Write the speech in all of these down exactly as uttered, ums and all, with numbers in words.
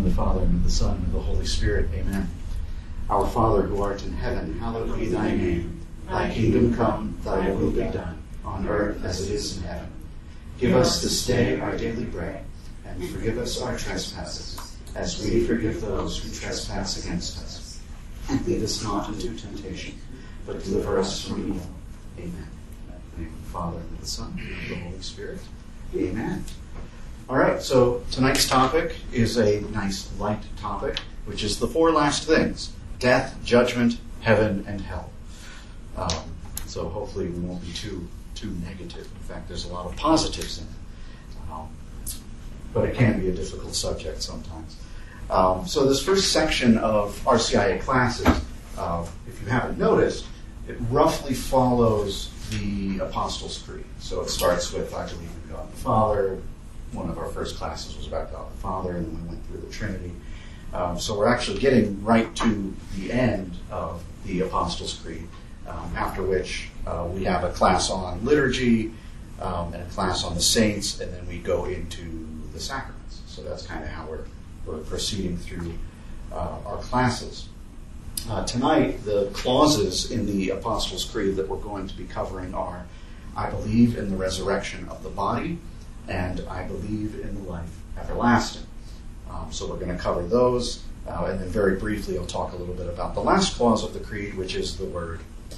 of the Father, and of the Son, and of the Holy Spirit. Amen. Our Father, who art in heaven, hallowed be thy name. Thy kingdom come, thy will be done, on earth as it is in heaven. Give us this day our daily bread, and forgive us our trespasses, as we forgive those who trespass against us. And lead us not into temptation, but deliver us from evil. Amen. In the name of the Father, and of the Son, and of the Holy Spirit. Amen. All right, so tonight's topic is a nice light topic, which is the four last things: death, judgment, heaven, and hell. Um, so hopefully we won't be too too negative. In fact, there's a lot of positives in it. Um, but it can be a difficult subject sometimes. Um, so this first section of R C I A classes, uh, if you haven't noticed, it roughly follows the Apostles' Creed. So it starts with, I believe in God the Father. One of our first classes was about God the Father, and then we went through the Trinity. Um, so we're actually getting right to the end of the Apostles' Creed, um, after which uh, we have a class on liturgy um, and a class on the saints, and then we go into the sacraments. So that's kind of how we're, we're proceeding through uh, our classes. Uh, tonight, the clauses in the Apostles' Creed that we're going to be covering are, I believe in the resurrection of the body, and I believe in the life everlasting. Um, so we're going to cover those, uh, and then very briefly I'll talk a little bit about the last clause of the Creed, which is the word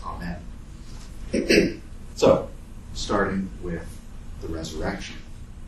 Amen. So, starting with the resurrection.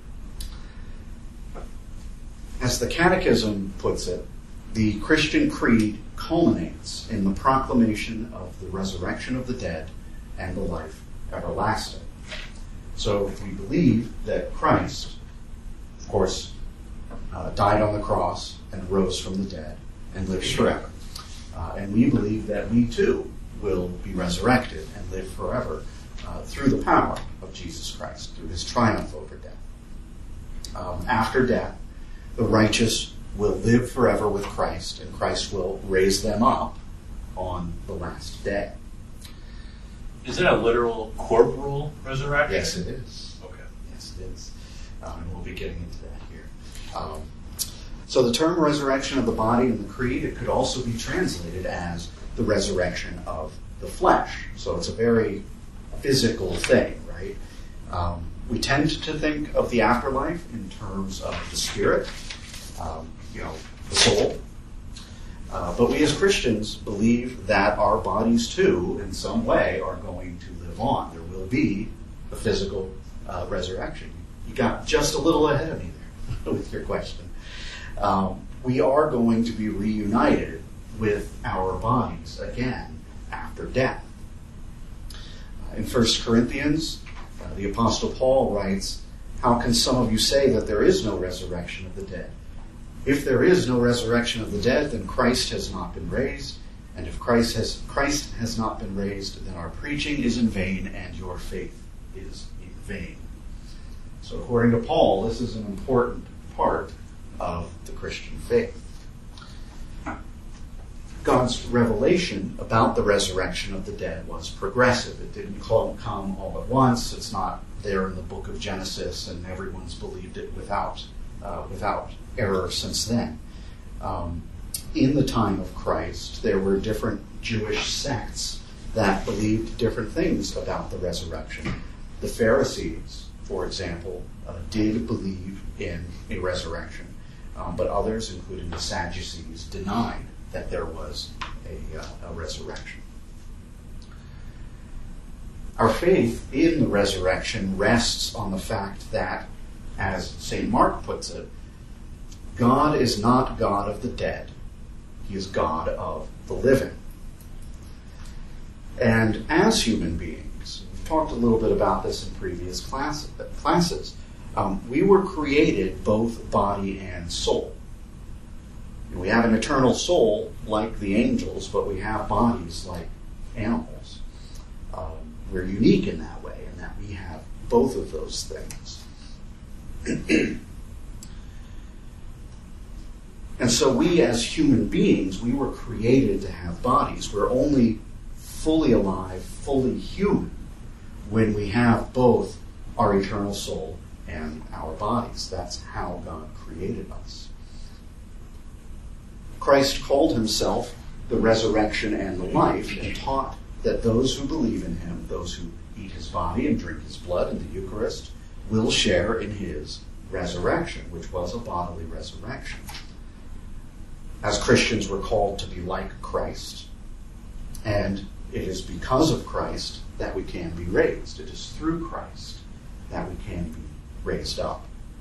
As the Catechism puts it, the Christian Creed culminates in the proclamation of the resurrection of the dead and the life everlasting. So we believe that Christ, of course, uh, died on the cross and rose from the dead and lives forever. Uh, and we believe that we too will be resurrected and live forever uh, through the power of Jesus Christ, through his triumph over death. Um, after death, the righteous will live forever with Christ, and Christ will raise them up on the last day. Is it a literal corporal resurrection? Yes, it is. Okay. Yes, it is. Um, and we'll be getting into that here. Um, so the term resurrection of the body in the Creed, it could also be translated as the resurrection of the flesh. So it's a very physical thing, right? Um, we tend to think of the afterlife in terms of the spirit, um, you know, the soul. Uh, but we as Christians believe that our bodies too, in some way, are going to live on. There will be a physical uh, resurrection. You got just a little ahead of me there with your question. Um, we are going to be reunited with our bodies again after death. Uh, in First Corinthians, uh, the Apostle Paul writes, "How can some of you say that there is no resurrection of the dead? If there is no resurrection of the dead, then Christ has not been raised. And if Christ has Christ has not been raised, then our preaching is in vain and your faith is in vain." So according to Paul, this is an important part of the Christian faith. God's revelation about the resurrection of the dead was progressive. It didn't come all at once. It's not there in the book of Genesis, and everyone's believed it without uh, without error since then. Um, in the time of Christ, there were different Jewish sects that believed different things about the resurrection. The Pharisees, for example, uh, did believe in a resurrection, um, but others, including the Sadducees, denied that there was a, uh, a resurrection. Our faith in the resurrection rests on the fact that, as Saint Mark puts it, God is not God of the dead. He is God of the living. And as human beings, we've talked a little bit about this in previous class, classes, um, we were created both body and soul. And we have an eternal soul like the angels, but we have bodies like animals. Um, we're unique in that way, in that we have both of those things. And so we as human beings, we were created to have bodies. We're only fully alive, fully human, when we have both our eternal soul and our bodies. That's how God created us. Christ called himself the resurrection and the life, and taught that those who believe in him, those who eat his body and drink his blood in the Eucharist, will share in his resurrection, which was a bodily resurrection. As Christians, we're called to be like Christ, and it is because of Christ that we can be raised. It is through Christ that we can be raised up.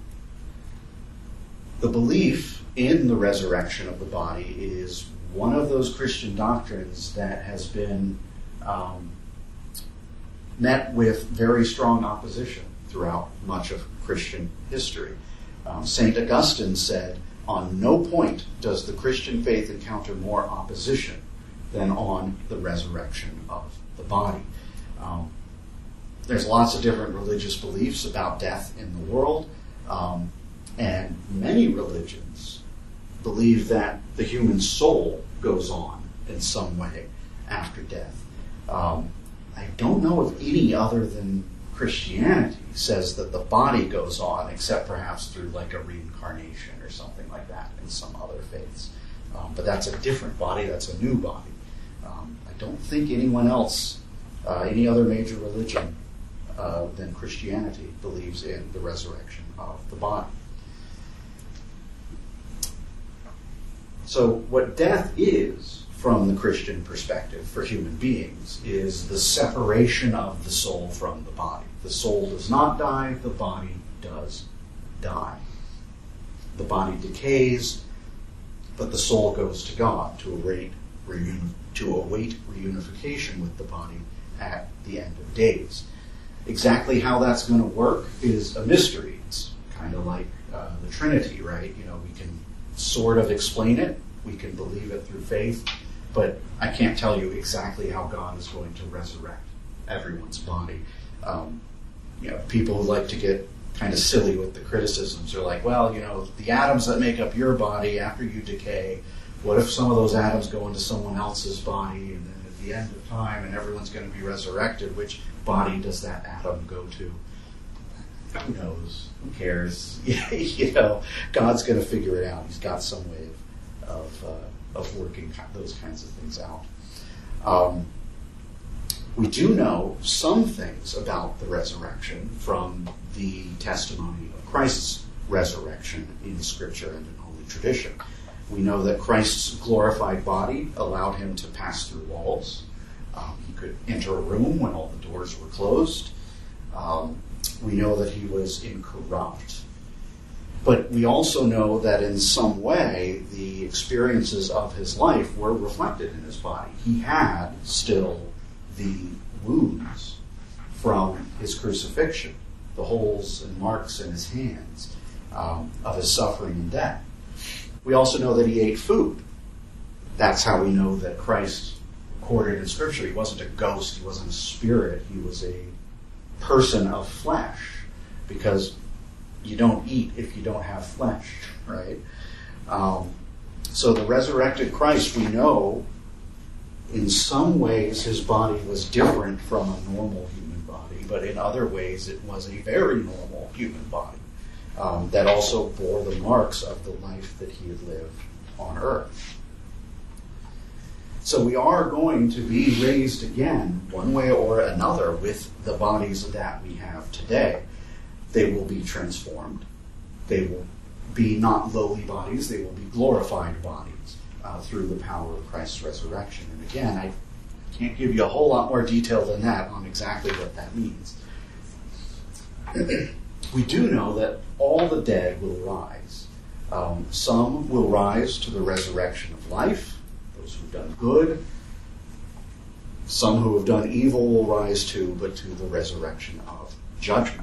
The belief in the resurrection of the body is one of those Christian doctrines that has been um, met with very strong opposition throughout much of Christian history. Um, Saint Augustine said, on no point does the Christian faith encounter more opposition than on the resurrection of the body. Um, there's lots of different religious beliefs about death in the world, um, and many religions believe that the human soul goes on in some way after death. Um, I don't know if any other than Christianity says that the body goes on, except perhaps through like a reincarnation or something like that in some other faiths. Um, but that's a different body, that's a new body. Um, I don't think anyone else, uh, any other major religion uh, than Christianity believes in the resurrection of the body. So what death is, from the Christian perspective for human beings, is the separation of the soul from the body. The soul does not die, the body does die. The body decays, but the soul goes to God to await, reuni- to await reunification with the body at the end of days. Exactly how that's going to work is a mystery. It's kind of like uh, the Trinity, right? You know, we can sort of explain it, we can believe it through faith, but I can't tell you exactly how God is going to resurrect everyone's body. Um, you know, people who like to get kind of silly with the criticisms are like, well, you know, the atoms that make up your body after you decay, what if some of those atoms go into someone else's body, and then at the end of time and everyone's going to be resurrected, which body does that atom go to? Who knows? Who cares? You know, God's going to figure it out. He's got some way of of, uh, of working those kinds of things out. Um, we do know some things about the resurrection from the testimony of Christ's resurrection in Scripture and in Holy Tradition. We know that Christ's glorified body allowed him to pass through walls. Um, he could enter a room when all the doors were closed. Um, we know that he was incorrupt. But we also know that in some way the experiences of his life were reflected in his body. He had still the wounds from his crucifixion, the holes and marks in his hands um, of his suffering and death. We also know that he ate food. That's how we know that Christ, recorded in Scripture, he wasn't a ghost, he wasn't a spirit, he was a person of flesh, because you don't eat if you don't have flesh, right? Um, so the resurrected Christ, we know, in some ways his body was different from a normal human body, but in other ways it was a very normal human body um, that also bore the marks of the life that he had lived on earth. So we are going to be raised again, one way or another, with the bodies that we have today. They will be transformed. They will be not lowly bodies, they will be glorified bodies uh, through the power of Christ's resurrection. And again, I can't give you a whole lot more detail than that on exactly what that means. We do know that all the dead will rise. Um, some will rise to the resurrection of life, those who've done good. Some who have done evil will rise too, but to the resurrection of judgment.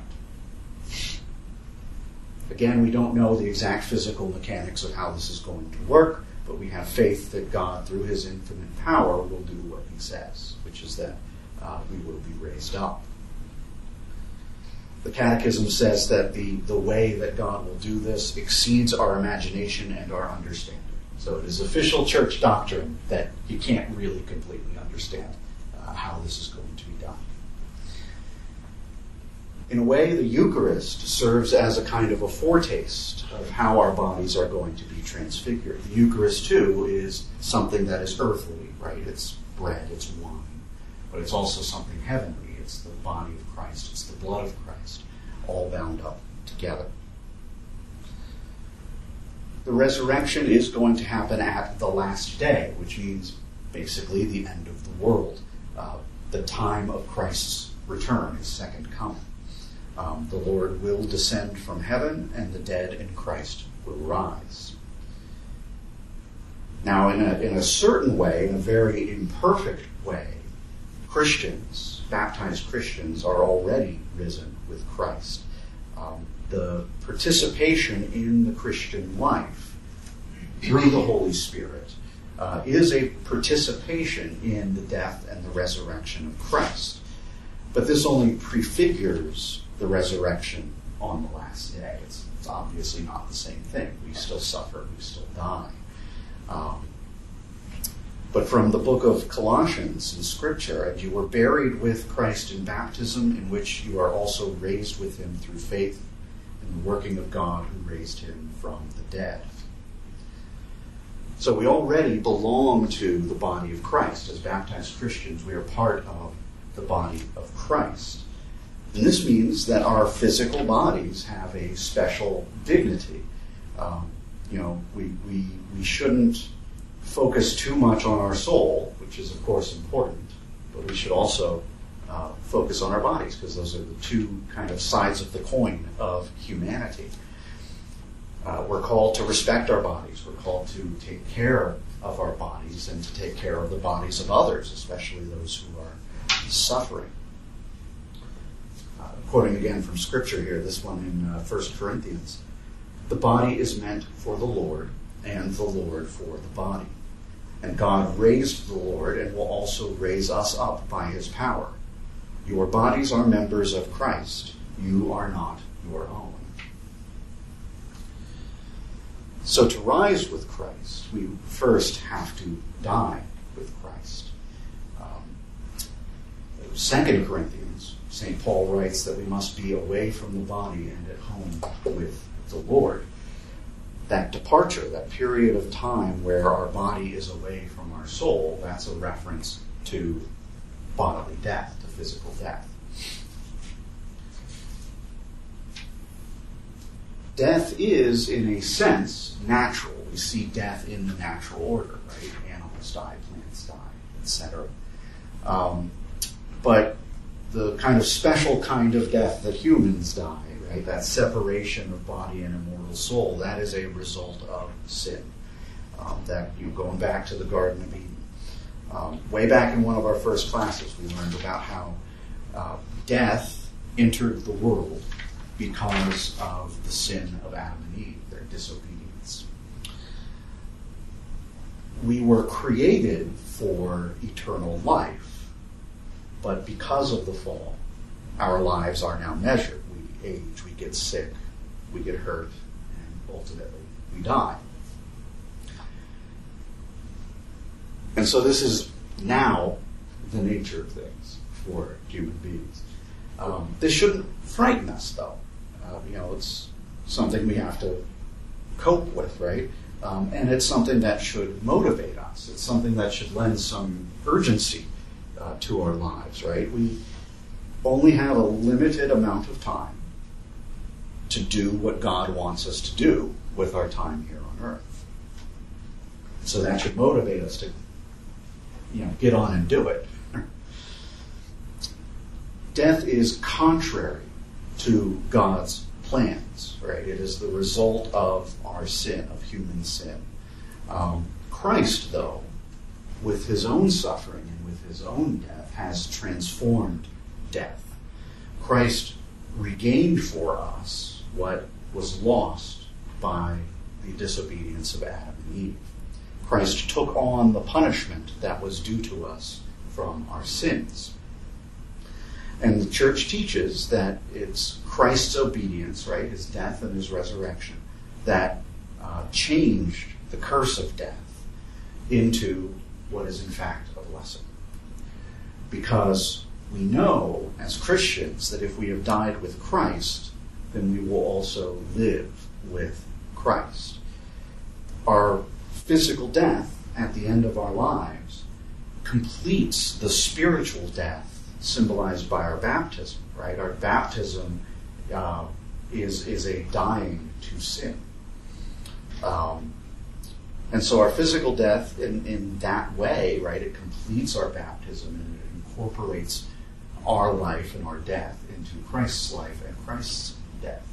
Again, we don't know the exact physical mechanics of how this is going to work, but we have faith that God, through his infinite power, will do what he says, which is that uh, we will be raised up. The Catechism says that the, the way that God will do this exceeds our imagination and our understanding. So it is official church doctrine that you can't really completely understand uh, how this is going to be done. In a way, the Eucharist serves as a kind of a foretaste of how our bodies are going to be transfigured. The Eucharist, too, is something that is earthly, right? It's bread, it's wine, but it's also something heavenly. It's the body of Christ, it's the blood of Christ, all bound up together. The resurrection is going to happen at the last day, which means basically the end of the world, uh, the time of Christ's return, his second coming. Um, the Lord will descend from heaven, and the dead in Christ will rise. Now, in a, in a certain way, in a very imperfect way, Christians, baptized Christians, are already risen with Christ. Um, the participation in the Christian life through the Holy Spirit uh, is a participation in the death and the resurrection of Christ. But this only prefigures the resurrection on the last day. It's, it's obviously not the same thing. We still suffer, we still die. Um, but from the book of Colossians in Scripture, and you were buried with Christ in baptism, in which you are also raised with him through faith in the working of God who raised him from the dead. So we already belong to the body of Christ. As baptized Christians, we are part of the body of Christ. And this means that our physical bodies have a special dignity. Um, you know, we, we, we shouldn't focus too much on our soul, which is of course important, but we should also uh, focus on our bodies, because those are the two kind of sides of the coin of humanity. Uh, we're called to respect our bodies. We're called to take care of our bodies and to take care of the bodies of others, especially those who are suffering. Uh, quoting again from Scripture here, this one in uh, First Corinthians. The body is meant for the Lord, and the Lord for the body. And God raised the Lord and will also raise us up by his power. Your bodies are members of Christ. You are not your own. So to rise with Christ, we first have to die with Christ. Um, Second Corinthians, Saint Paul writes that we must be away from the body and at home with the Lord. That departure, that period of time where our body is away from our soul, that's a reference to bodily death, to physical death. Death is, in a sense, natural. We see death in the natural order, right? Animals die, plants die, et cetera. Um, but the kind of special kind of death that humans die, right? That separation of body and immortal soul, that is a result of sin. Um, that you going back to the Garden of Eden. Um, way back in one of our first classes, we learned about how uh, death entered the world because of the sin of Adam and Eve, their disobedience. We were created for eternal life, but because of the fall, our lives are now measured. We age, we get sick, we get hurt, and ultimately we die. And so this is now the nature of things for human beings. Um, this shouldn't frighten us, though. Uh, you know, it's something we have to cope with, right? Um, and it's something that should motivate us. It's something that should lend some urgency uh, to our lives, right? We only have a limited amount of time to do what God wants us to do with our time here on earth. So that should motivate us to, you know, get on and do it. Death is contrary to God's plans, right? It is the result of our sin, of human sin. Um, Christ, though, with his own suffering and with his own death, has transformed death. Christ regained for us what was lost by the disobedience of Adam and Eve. Christ took on the punishment that was due to us from our sins. And the church teaches that it's Christ's obedience, right, his death and his resurrection, that uh, changed the curse of death into what is in fact a blessing. Because we know as Christians that if we have died with Christ, then we will also live with Christ. Our physical death at the end of our lives completes the spiritual death symbolized by our baptism, right? Our baptism uh, is, is a dying to sin. Um, and so our physical death in, in that way, right, it completes our baptism and it incorporates our life and our death into Christ's life and Christ's death.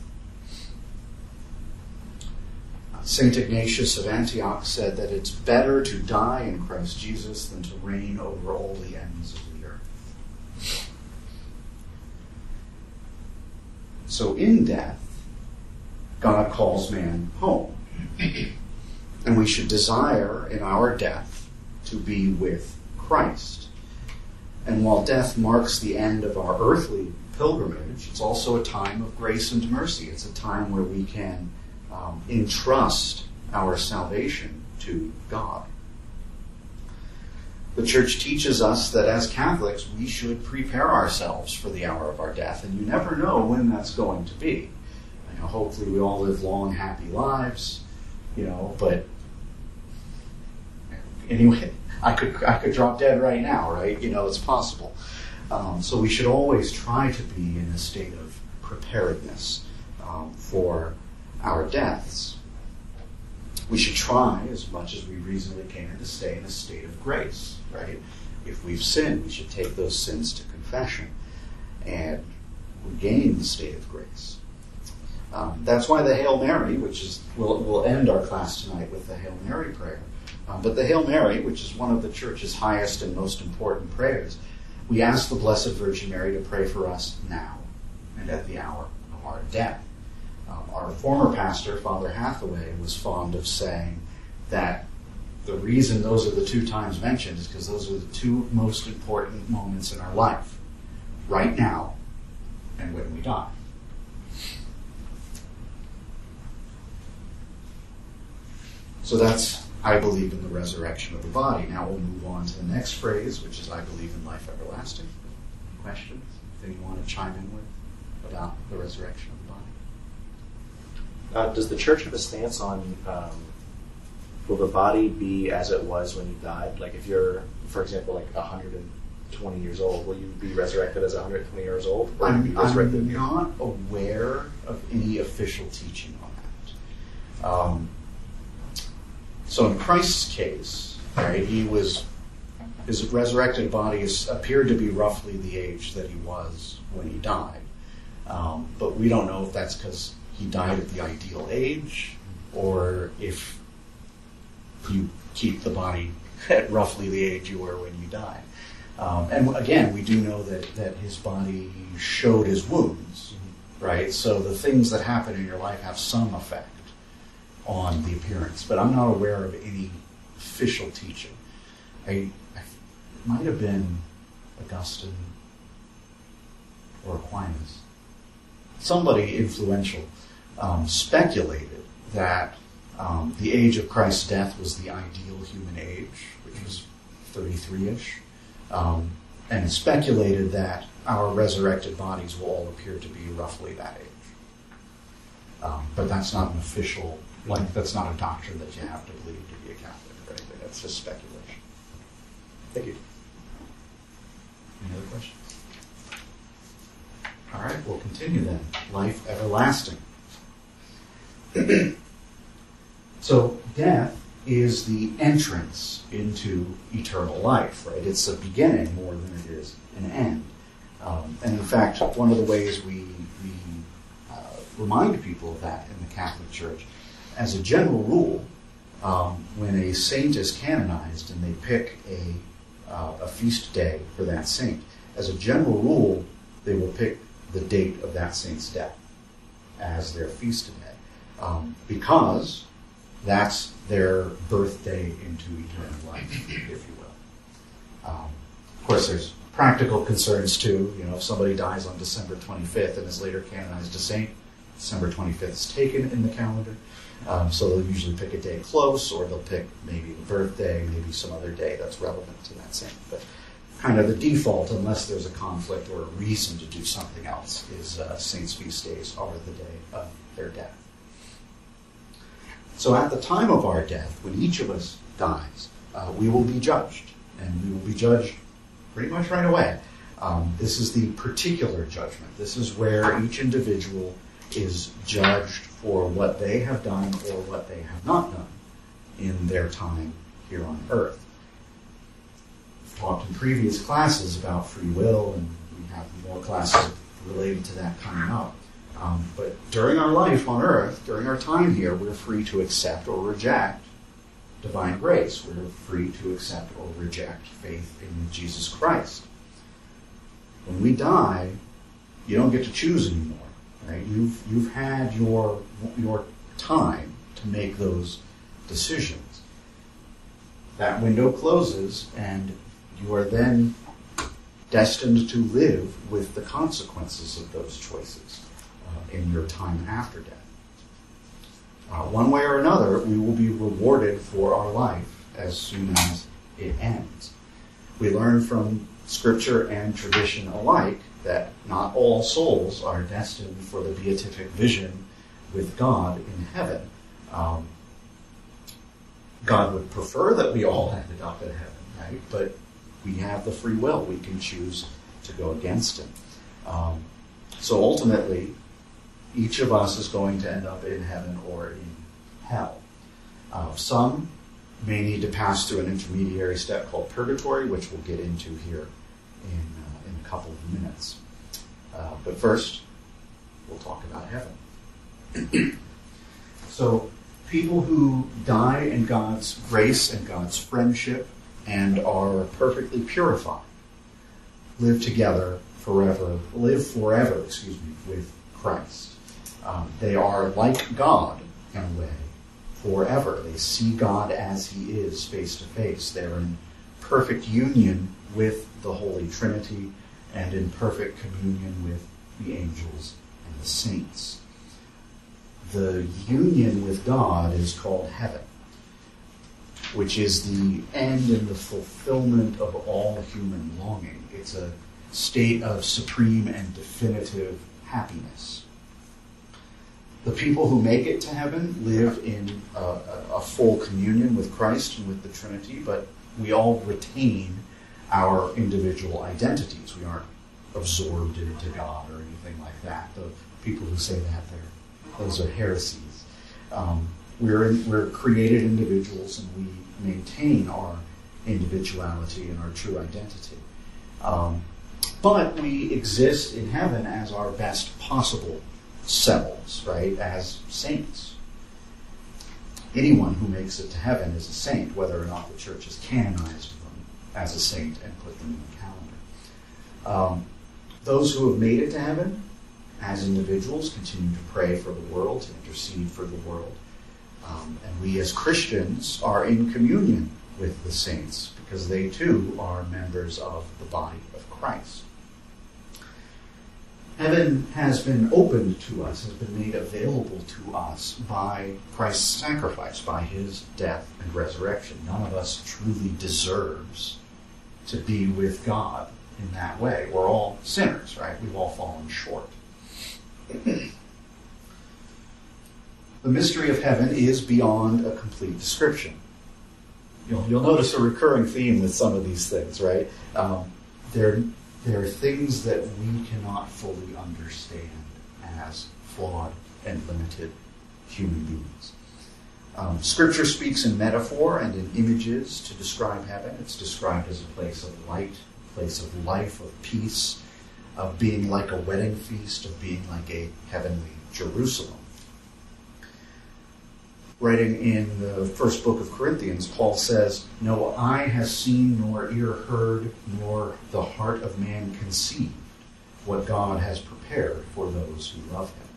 Saint Ignatius of Antioch said that it's better to die in Christ Jesus than to reign over all the ends of the earth. So in death, God calls man home. And we should desire in our death to be with Christ. And while death marks the end of our earthly pilgrimage, it's also a time of grace and mercy. It's a time where we can um, entrust our salvation to God. The Church teaches us that as Catholics, we should prepare ourselves for the hour of our death, and you never know when that's going to be. You know, hopefully we all live long, happy lives, you know, but anyway, I could I could drop dead right now, right? You know, it's possible. Um, so we should always try to be in a state of preparedness um, for our deaths. We should try, as much as we reasonably can, to stay in a state of grace, right? If we've sinned, we should take those sins to confession and regain the state of grace. Um, that's why the Hail Mary, which is, we'll, we'll end our class tonight with the Hail Mary prayer. Um, but the Hail Mary, which is one of the Church's highest and most important prayers, we ask the Blessed Virgin Mary to pray for us now and at the hour of our death. Um, our former pastor, Father Hathaway, was fond of saying that the reason those are the two times mentioned is because those are the two most important moments in our life, right now and when we die. So that's, I believe in the resurrection of the body. Now we'll move on to the next phrase, which is I believe in life everlasting. Questions? Anything you want to chime in with about the resurrection of the body? Uh, does the Church have a stance on um, will the body be as it was when you died? Like if you're, for example, like one hundred twenty years old, will you be resurrected as one hundred twenty years old? Or I'm, be resurrected I'm not aware of any official teaching on that. Um, so in Christ's case, right, he was, his resurrected body is, appeared to be roughly the age that he was when he died. Um, but we don't know if that's because he died at the ideal age, or if you keep the body at roughly the age you were when you died. Um, and again, we do know that, that his body showed his wounds, right? So the things that happen in your life have some effect on the appearance. But I'm not aware of any official teaching. I, I it might have been Augustine or Aquinas. Somebody influential um, speculated that um, the age of Christ's death was the ideal human age, which was thirty-three-ish. Um, and speculated that our resurrected bodies will all appear to be roughly that age. Um, but that's not an official, like, that's not a doctrine that you have to believe to be a Catholic or anything. That's just speculation. Thank you. Any other questions? All right, we'll continue then. Life everlasting. So death is the entrance into eternal life, right? It's a beginning more than it is an end. Um, and in fact, one of the ways we, we uh, remind people of that in the Catholic Church, as a general rule, um, when a saint is canonized and they pick a, uh, a feast day for that saint, as a general rule, they will pick the date of that saint's death as their feast day, um, because that's their birthday into eternal life, if you will. Um, of course, there's practical concerns too. You know, if somebody dies on December twenty-fifth and is later canonized a saint, December twenty-fifth is taken in the calendar. Um, so they'll usually pick a day close, or they'll pick maybe the birthday, maybe some other day that's relevant to that saint. But kind of the default, unless there's a conflict or a reason to do something else, is uh, saints' feast days are the day of their death. So at the time of our death, when each of us dies, uh, we will be judged, and we will be judged pretty much right away. Um, this is the particular judgment. This is where each individual is judged for what they have done or what they have not done in their time here on earth. We've talked in previous classes about free will, and we have more classes related to that coming up. Um, but during our life on earth, during our time here, we're free to accept or reject divine grace. We're free to accept or reject faith in Jesus Christ. When we die, you don't get to choose anymore. Right? You've you've had your your time to make those decisions. That window closes, and you are then destined to live with the consequences of those choices uh, in your time after death. Uh, one way or another, we will be rewarded for our life as soon as it ends. We learn from Scripture and tradition alike that not all souls are destined for the beatific vision with God in heaven. Um, God would prefer that we all ended up in heaven, right? But we have the free will. We can choose to go against Him. Um, so ultimately, each of us is going to end up in heaven or in hell. Uh, some may need to pass through an intermediary step called purgatory, which we'll get into here in, uh, in a couple of minutes. Uh, but first, we'll talk about heaven. So, people who die in God's grace and God's friendship and are perfectly purified live together forever, live forever, excuse me, with Christ. Um, they are like God in a way forever. They see God as He is face to face. They're in perfect union with the Holy Trinity and in perfect communion with the angels and the saints. The union with God is called heaven, which is the end and the fulfillment of all human longing. It's a state of supreme and definitive happiness. The people who make it to heaven live in a, a, a full communion with Christ and with the Trinity, but we all retain our individual identities. We aren't absorbed into God or anything like that. The people who say that, they're, those are heresies. Um, we're, in, we're created individuals, and we maintain our individuality and our true identity. Um, but we exist in heaven as our best possible selves, right, as saints. Anyone who makes it to heaven is a saint, whether or not the church has canonized them as a saint and put them in the calendar. Um, those who have made it to heaven as individuals continue to pray for the world, to intercede for the world. Um, and we as Christians are in communion with the saints because they too are members of the body of Christ. Heaven has been opened to us, has been made available to us by Christ's sacrifice, by His death and resurrection. None of us truly deserves to be with God in that way. We're all sinners, right? We've all fallen short. The mystery of heaven is beyond a complete description. You'll, you'll notice a recurring theme with some of these things, right? Um, they're There are things that we cannot fully understand as flawed and limited human beings. Um, Scripture speaks in metaphor and in images to describe heaven. It's described as a place of light, a place of life, of peace, of being like a wedding feast, of being like a heavenly Jerusalem. Writing in the first book of Corinthians, Paul says, "No eye has seen, nor ear heard, nor the heart of man conceived what God has prepared for those who love Him."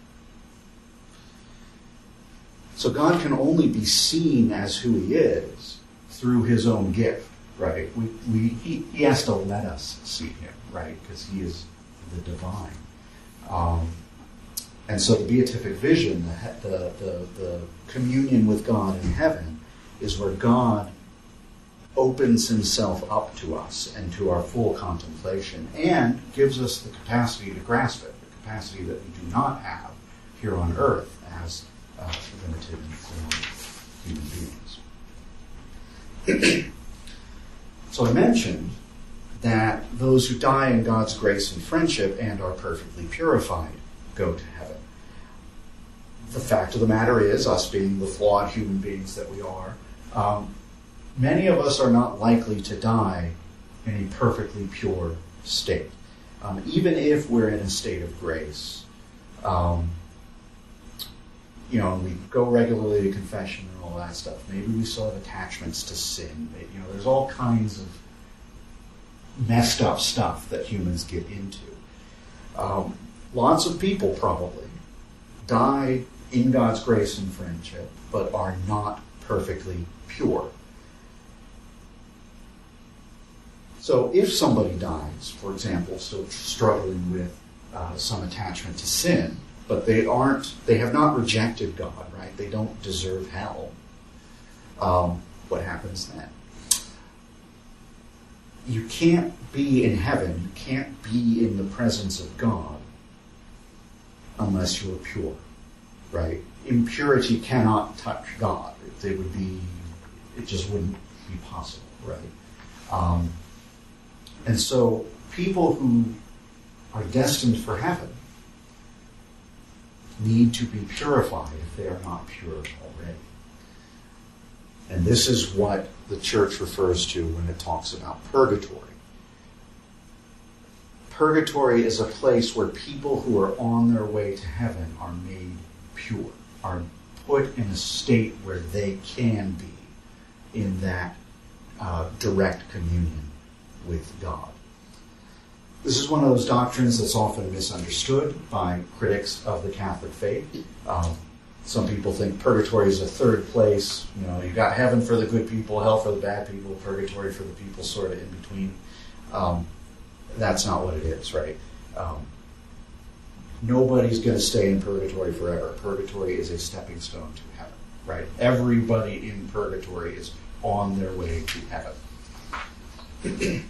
So God can only be seen as who He is through His own gift, right? We, we, he, he has to let us see Him, right? Because He is the divine. Um, And so the beatific vision, the, the, the, the communion with God in heaven, is where God opens himself up to us and to our full contemplation and gives us the capacity to grasp it, the capacity that we do not have here on earth as uh, limited and formed human beings. So I mentioned that those who die in God's grace and friendship and are perfectly purified go to heaven. The fact of the matter is, us being the flawed human beings that we are, um, many of us are not likely to die in a perfectly pure state. Um, even if we're in a state of grace, um, you know, we go regularly to confession and all that stuff. Maybe we still have attachments to sin. Maybe, you know, there's all kinds of messed up stuff that humans get into. Um, lots of people probably die in God's grace and friendship, but are not perfectly pure. So if somebody dies, for example, still struggling with uh, some attachment to sin, but they aren't, they have not rejected God, right? They don't deserve hell. Um, what happens then? You can't be in heaven, you can't be in the presence of God unless you're pure, right? Impurity cannot touch God. It would be, it just wouldn't be possible, right? Um, and so people who are destined for heaven need to be purified if they are not pure already. And this is what the church refers to when it talks about purgatory. Purgatory is a place where people who are on their way to heaven are made pure, are put in a state where they can be in that uh, direct communion with God. This is one of those doctrines that's often misunderstood by critics of the Catholic faith. Um, some people think purgatory is a third place. You know, you got heaven for the good people, hell for the bad people, purgatory for the people sort of in between. Um, that's not what it is, right? Um, nobody's going to stay in purgatory forever. Purgatory is a stepping stone to heaven, right? Everybody in purgatory is on their way to heaven.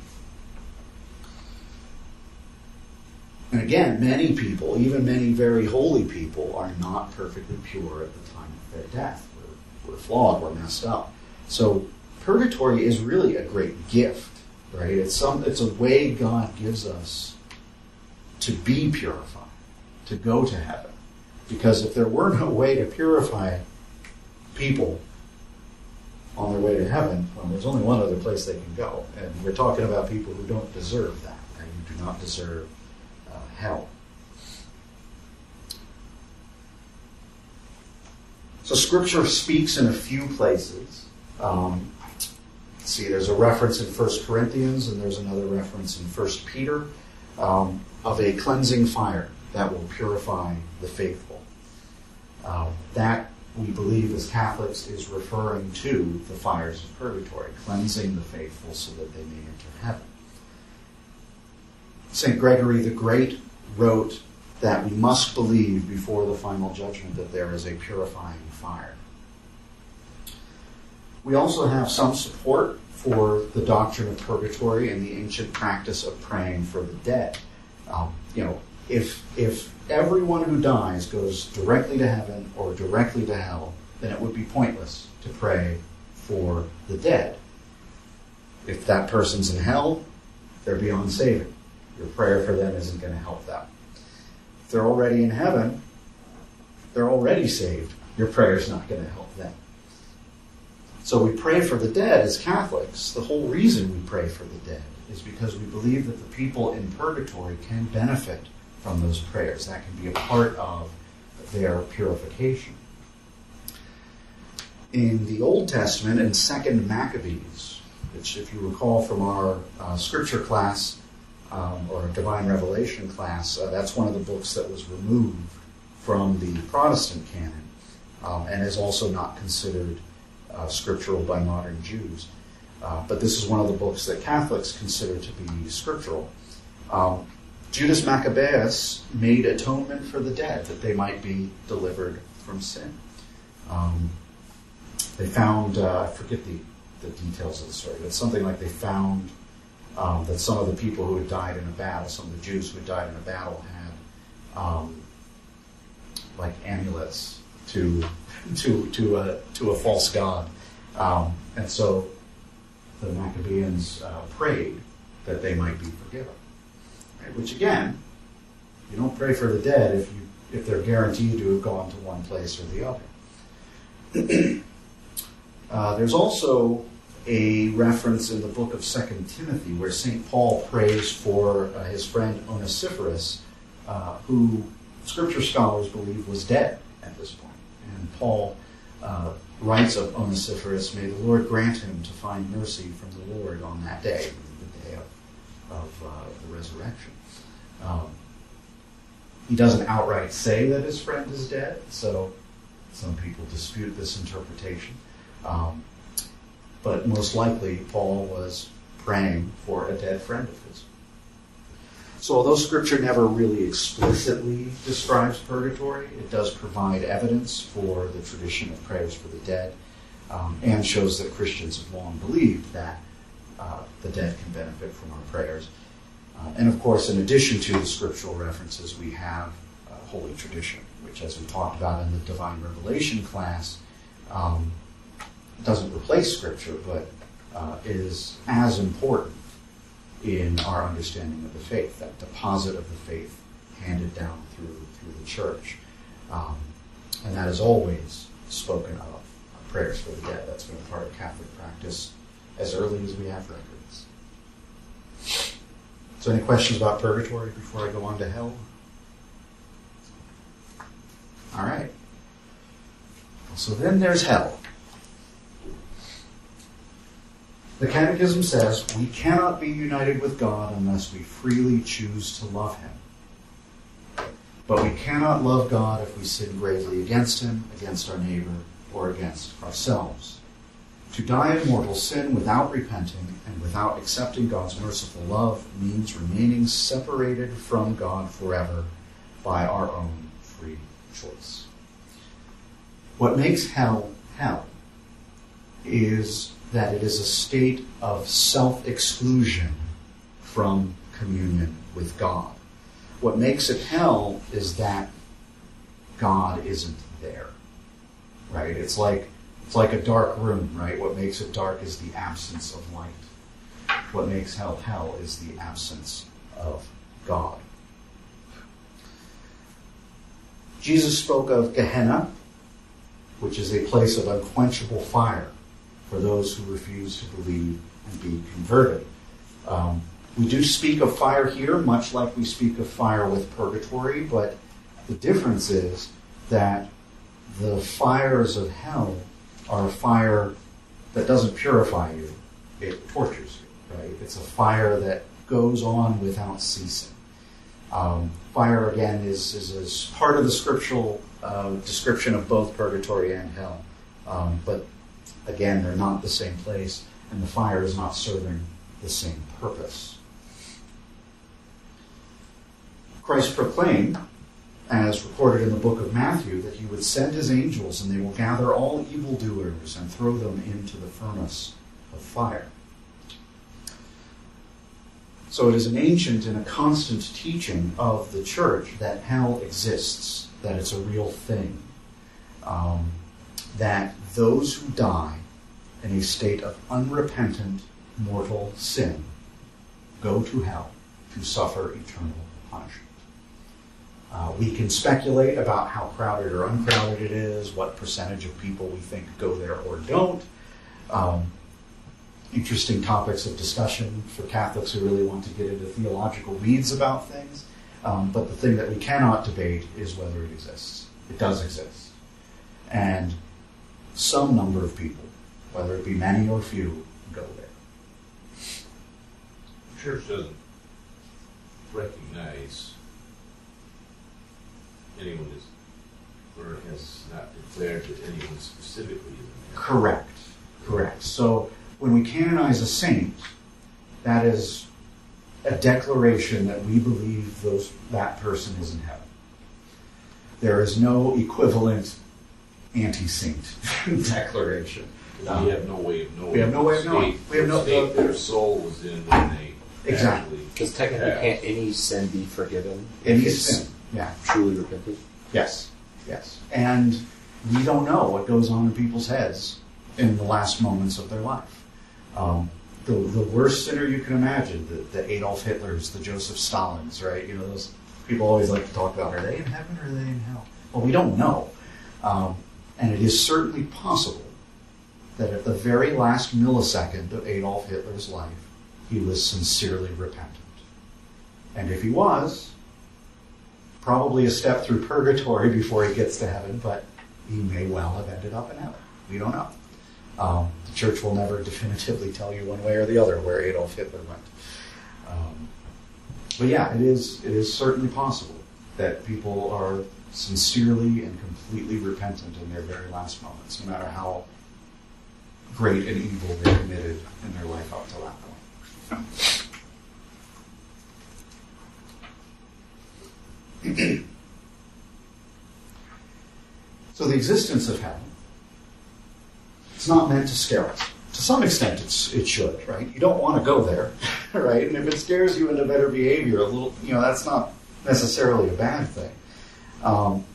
And again, many people, even many very holy people, are not perfectly pure at the time of their death. We're, we're flawed, we're messed up. So purgatory is really a great gift, right? It's some, it's a way God gives us to be purified, to go to heaven. Because if there were no way to purify people on their way to heaven, well, there's only one other place they can go. And we're talking about people who don't deserve that, and who do not deserve hell. So Scripture speaks in a few places. Um, see, there's a reference in First Corinthians, and there's another reference in First Peter um, of a cleansing fire that will purify the faithful. Uh, that, we believe as Catholics, is referring to the fires of purgatory, cleansing the faithful so that they may enter heaven. Saint Gregory the Great wrote that we must believe before the final judgment that there is a purifying fire. We also have some support for the doctrine of purgatory and the ancient practice of praying for the dead. Um, you know, if if everyone who dies goes directly to heaven or directly to hell, then it would be pointless to pray for the dead. If that person's in hell, they're beyond saving. Your prayer for them isn't going to help them. If they're already in heaven, they're already saved. Your prayer's not going to help them. So we pray for the dead as Catholics. The whole reason we pray for the dead is because we believe that the people in purgatory can benefit from those prayers. That can be a part of their purification. In the Old Testament, in Second Maccabees, which if you recall from our uh, scripture class, Um, or a divine revelation class, uh, that's one of the books that was removed from the Protestant canon um, and is also not considered uh, scriptural by modern Jews. Uh, but this is one of the books that Catholics consider to be scriptural. Um, Judas Maccabeus made atonement for the dead that they might be delivered from sin. Um, they found, uh, I forget the, the details of the story, but something like they found um, that some of the people who had died in a battle, some of the Jews who had died in a battle, had um, like amulets to to to a to a false god, um, and so the Maccabeans uh, prayed that they might be forgiven. Right? Which again, you don't pray for the dead if you if they're guaranteed to have gone to one place or the other. uh, there's also a reference in the book of Second Timothy where Saint Paul prays for uh, his friend Onesiphorus, uh, who Scripture scholars believe was dead at this point. And Paul uh, writes of Onesiphorus, "May the Lord grant him to find mercy from the Lord on that day," the day of, of uh, the resurrection. Um, he doesn't outright say that his friend is dead, so some people dispute this interpretation. Um, but most likely, Paul was praying for a dead friend of his. So although Scripture never really explicitly describes purgatory, it does provide evidence for the tradition of prayers for the dead, um, and shows that Christians have long believed that uh, the dead can benefit from our prayers. Uh, and of course, in addition to the scriptural references, we have uh, Holy Tradition, which, as we talked about in the Divine Revelation class, um, doesn't replace Scripture, but uh, is as important in our understanding of the faith, that deposit of the faith handed down through through the church. Um, and that is always spoken of, uh, prayers for the dead. That's been a part of Catholic practice as early as we have records. So any questions about purgatory before I go on to hell? All right. So then there's hell. The Catechism says we cannot be united with God unless we freely choose to love Him. But we cannot love God if we sin gravely against Him, against our neighbor, or against ourselves. To die in mortal sin without repenting and without accepting God's merciful love means remaining separated from God forever by our own free choice. What makes hell hell is that it is a state of self-exclusion from communion with God. What makes it hell is that God isn't there, right? It's like it's like a dark room, right? What makes it dark is the absence of light. What makes hell hell is the absence of God. Jesus spoke of Gehenna, which is a place of unquenchable fire for those who refuse to believe and be converted. Um, we do speak of fire here, much like we speak of fire with purgatory, but the difference is that the fires of hell are a fire that doesn't purify you, it tortures you, right? It's a fire that goes on without ceasing. Um, fire, again, is, is, is part of the scriptural uh, description of both purgatory and hell. Um, but again, they're not the same place, and the fire is not serving the same purpose. Christ proclaimed, as recorded in the book of Matthew, that he would send his angels and they will gather all evildoers and throw them into the furnace of fire. So it is an ancient and a constant teaching of the church that hell exists, that it's a real thing, um, that those who die in a state of unrepentant mortal sin go to hell to suffer eternal punishment. Uh, we can speculate about how crowded or uncrowded it is, what percentage of people we think go there or don't. Um, interesting topics of discussion for Catholics who really want to get into theological weeds about things. Um, but the thing that we cannot debate is whether it exists. It does exist. And some number of people, whether it be many or few, go there. The church doesn't recognize anyone is, or has not declared that anyone specifically is in hell. Correct. Correct. So when we canonize a saint, that is a declaration that we believe those that person is in heaven. There is no equivalent anti-saint declaration. We have no way of knowing. We have no way of the knowing. state- We have no- the state their soul was in when they Exactly. actually Because technically, passed. can't any sin be forgiven Any if it's sin. Yeah. truly repented? Yes. Yes. And we don't know what goes on in people's heads in the last moments of their life. Um, the the worst sinner you can imagine, the, the Adolf Hitlers, the Joseph Stalins, right? You know, those people always like to talk about, are they in heaven or are they in hell? Well, we don't know. Um, and it is certainly possible that at the very last millisecond of Adolf Hitler's life, he was sincerely repentant. And if he was, probably a step through purgatory before he gets to heaven, but he may well have ended up in heaven. We don't know. Um, the church will never definitively tell you one way or the other where Adolf Hitler went. Um, but yeah, it is it is certainly possible that people are sincerely and completely repentant in their very last moments, no matter how great an evil they committed in their life up to that point. So the existence of hell, it's not meant to scare us. To some extent, it's, it should, right? You don't want to go there, right? And if it scares you into better behavior, a little, you know, that's not necessarily a bad thing. Um,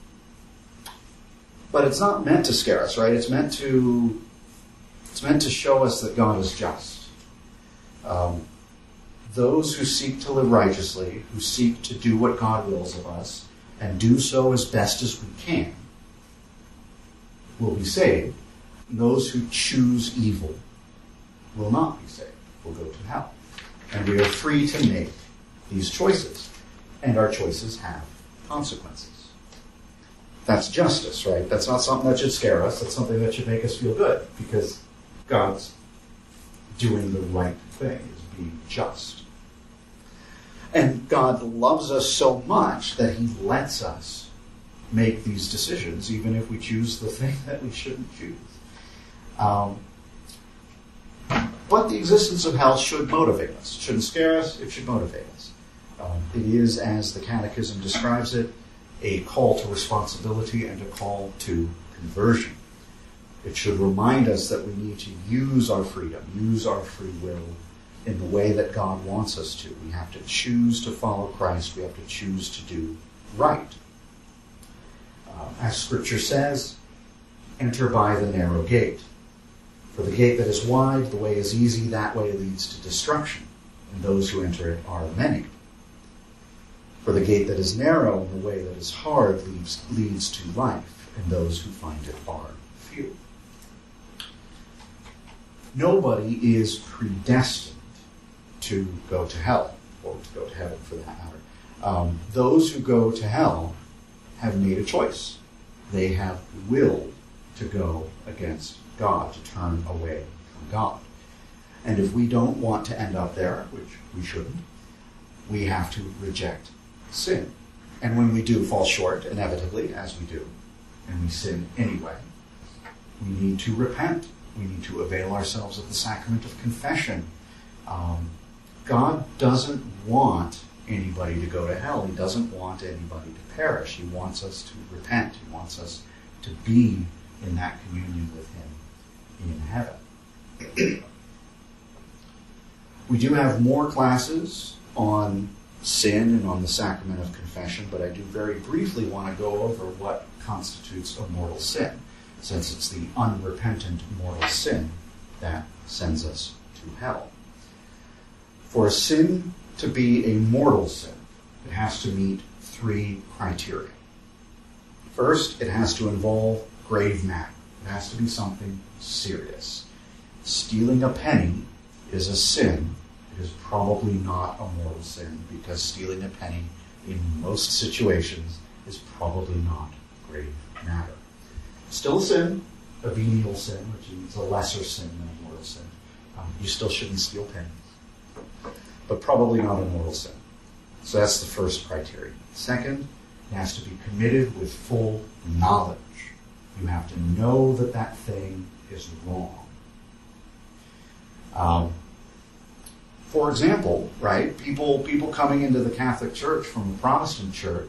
but it's not meant to scare us, right? It's meant to, it's meant to show us that God is just. Um, those who seek to live righteously, who seek to do what God wills of us, and do so as best as we can, will be saved. Those who choose evil will not be saved, will go to hell. And we are free to make these choices. And our choices have consequences. That's justice, right? That's not something that should scare us. That's something that should make us feel good, because God's doing the right thing, is being just. And God loves us so much that he lets us make these decisions, even if we choose the thing that we shouldn't choose. Um, but the existence of hell should motivate us. It shouldn't scare us, it should motivate us. Um, it is, as the Catechism describes it, a call to responsibility and a call to conversion. It should remind us that we need to use our freedom, use our free will in the way that God wants us to. We have to choose to follow Christ. We have to choose to do right. Uh, as Scripture says, enter by the narrow gate. For the gate that is wide, the way is easy, that way leads to destruction, and those who enter it are many. For the gate that is narrow and the way that is hard leads, leads to life, and those who find it are few. Nobody is predestined to go to hell, or to go to heaven for that matter. Um, those who go to hell have made a choice. They have willed to go against God, to turn away from God. And if we don't want to end up there, which we shouldn't, we have to reject sin. And when we do fall short, inevitably, as we do, and we sin anyway, we need to repent. We need to avail ourselves of the sacrament of confession. Um, God doesn't want anybody to go to hell. He doesn't want anybody to perish. He wants us to repent. He wants us to be in that communion with him in heaven. We do have more classes on sin and on the sacrament of confession, but I do very briefly want to go over what constitutes a mortal sin, since it's the unrepentant mortal sin that sends us to hell. For a sin to be a mortal sin, it has to meet three criteria. First, it has to involve grave matter. It has to be something serious. Stealing a penny is a sin. It is probably not a mortal sin, because stealing a penny in most situations is probably not grave matter. Still a sin, a venial sin, which is a lesser sin than a mortal sin. Um, you still shouldn't steal pennies, but probably not a mortal sin. So that's the first criteria. Second, it has to be committed with full knowledge. You have to know that that thing is wrong. Um, for example, right, people people coming into the Catholic Church from the Protestant Church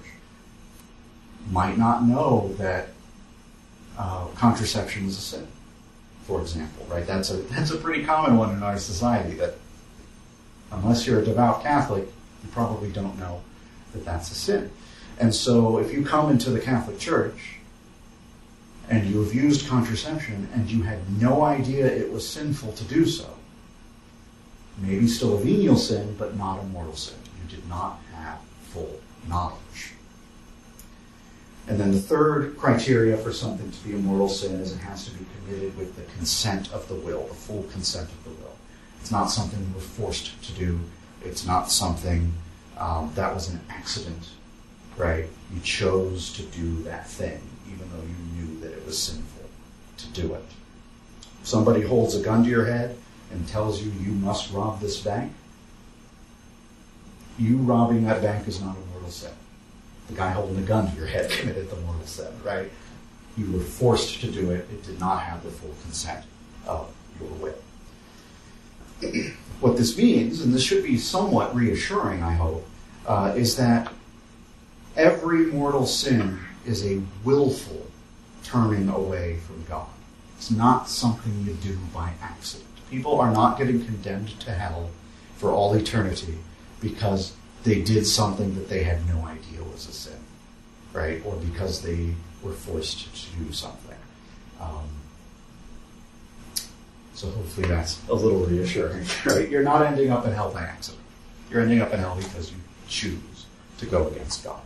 might not know that uh, contraception is a sin. for example, right? That's a that's a pretty common one in our society, that unless you're a devout Catholic, you probably don't know that that's a sin. And so if you come into the Catholic Church and you have used contraception and you had no idea it was sinful to do so, maybe still a venial sin, but not a mortal sin. You did not have full knowledge. And then the third criteria for something to be a mortal sin is it has to be committed with the consent of the will, the full consent of the will. It's not something you were forced to do. It's not something um, that was an accident, right? You chose to do that thing, even though you knew that it was sinful to do it. If somebody holds a gun to your head and tells you you must rob this bank, you robbing that bank is not a mortal sin. The guy holding a gun to your head committed the mortal sin, right? You were forced to do it. It did not have the full consent of your will. What this means, and this should be somewhat reassuring, I hope, uh, is that every mortal sin is a willful turning away from God. It's not something you do by accident. People are not getting condemned to hell for all eternity because they did something that they had no idea was a sin, right? Or because they were forced to do something. Um, so hopefully that's a little reassuring, right? You're not ending up in hell by accident. You're ending up in hell because you choose to go against God.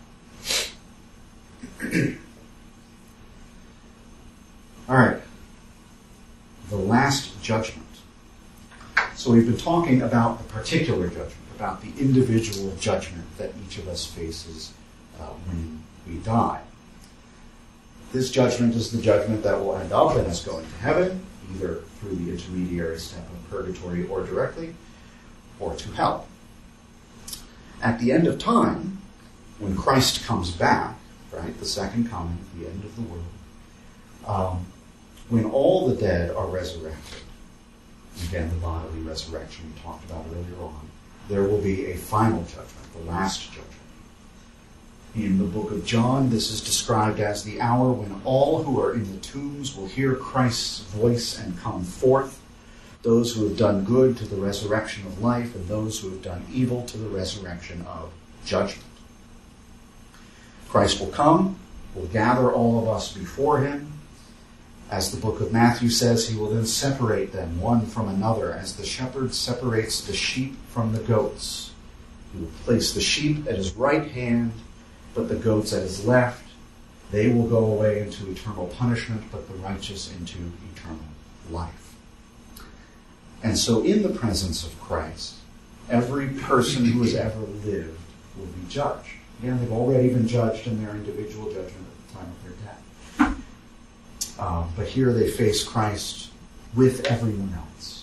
All right. The last judgment. So we've been talking about the particular judgment, about the individual judgment that each of us faces uh, when we die. This judgment is the judgment that will end up in us going to heaven, either through the intermediary step of purgatory or directly, or to hell. At the end of time, when Christ comes back, right, the second coming, the end of the world, um, when all the dead are resurrected, again, the bodily resurrection we talked about earlier on, there will be a final judgment, the last judgment. In the book of John, this is described as the hour when all who are in the tombs will hear Christ's voice and come forth, those who have done good to the resurrection of life, and those who have done evil to the resurrection of judgment. Christ will come, will gather all of us before him. As the book of Matthew says, he will then separate them one from another, as the shepherd separates the sheep from the goats. He will place the sheep at his right hand, but the goats at his left. They will go away into eternal punishment, but the righteous into eternal life. And so in the presence of Christ, every person who has ever lived will be judged. Again, they've already been judged in their individual judgment at the time of their death. Um, but here they face Christ with everyone else.